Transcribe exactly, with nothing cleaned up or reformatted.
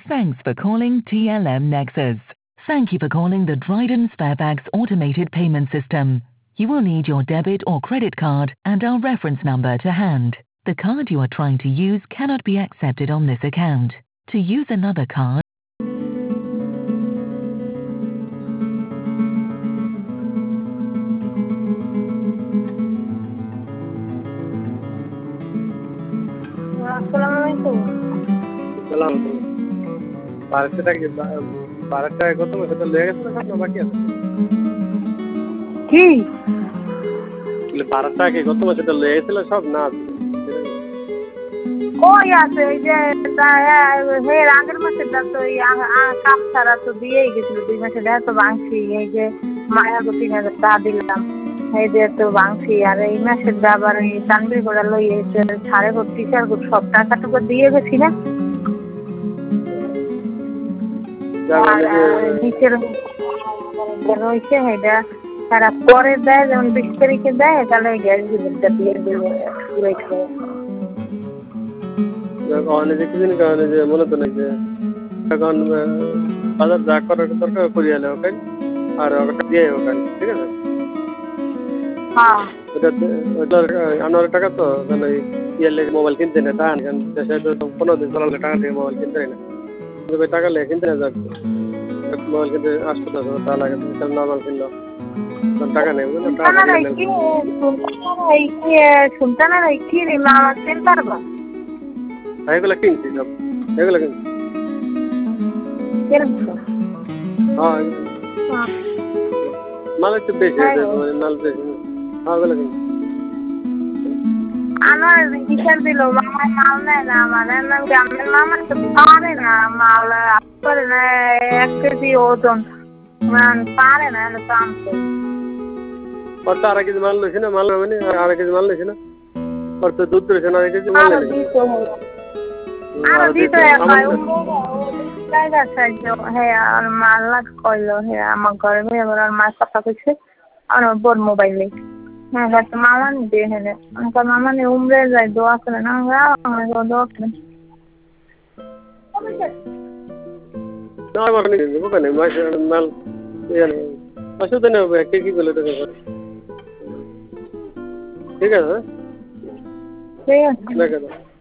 Thanks for calling T L M Nexus. Thank you for calling the Dryden Sparebags automated payment system. You will need your debit or credit card and our reference number to hand. The card you are trying to use cannot be accepted on this account. To use another card, Assalamualaikum. Assalamualaikum. বারোশো টাকা বারোশো টাকা কত মাসে তো লেগে গেছে না বাকি আছে কি বারোশো টাকা কত মাসে তো লেগে গেছিল সব না কই আছে এই যে হে আগের মাসে তো কাপ ছাড়া তো দিয়েই গেছিল দুই মাসে দেখা তো বাংশি এই যে মায়া গতি তা দিলাম এই যে তো বাংশি আর এই মাসের আবার এই তানবির করে লই ছাড়ে টিচার সব টাকাটুকু দিয়ে গেছি না নিচের রয়েছে এটা তারা পরে দেয় যেমন বিশ তারিখে দেয় তাহলে গ্যাস বিলটা দিয়ে দেবো কারণে যে মনে তো নাই যে এখন বাজার যা করার দরকার করিয়ে আলে ওখানে আর ওটা দিয়ে ওখানে ঠিক আছে হ্যাঁ ওটা আনার টাকা তো মানে ইয়ার লেগে মোবাইল কিনতে না তা আনছেন দেশে তো পনেরো দিন চলালে টাকা দিয়ে মোবাইল কিনতে না কিন্তু টাকা লেগে কিনতে না যাচ্ছে মোবাইল কিনতে আসতে তা লাগে নর্মাল কিনলো টাকা নেই শুনতানা কি রে মা চেন পারবা এগুলো কিনছি সব এগুলো কিনছি হ্যাঁ মাল একটু বেশি মাল বেশি হ্যাঁ ওগুলো কিনছি আমার কিসের দিল মামার মাল নেয় না আমার গ্রামের মামা তো পারে না মাল করে না এক কেজি ওজন পারে না তো আনতে ওর তো আড়াই কেজি মাল লইছি না মাল হবে না আড়াই কেজি মাল লইছি না ওর তো দুধ রয়েছে না আড়াই কেজি মাল নেই আরো দিতে হ্যাঁ আর মাল লাগ করলো হ্যাঁ আমার ঘরে এবার আর মার কথা কইছে আর বোর মোবাইল নেই হ্যাঁ তো মামা নিতে হ্যাঁ আমার মামা নিয়ে উমরে যায় দোয়া করে না দোয়া করে মাল অসুবিধা নেই হবে কে কি বলে তোকে ঠিক আছে ঠিক আছে দেখা